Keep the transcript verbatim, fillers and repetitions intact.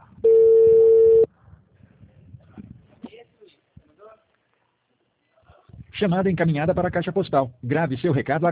Chamada encaminhada para a caixa postal. Grave seu recado agora.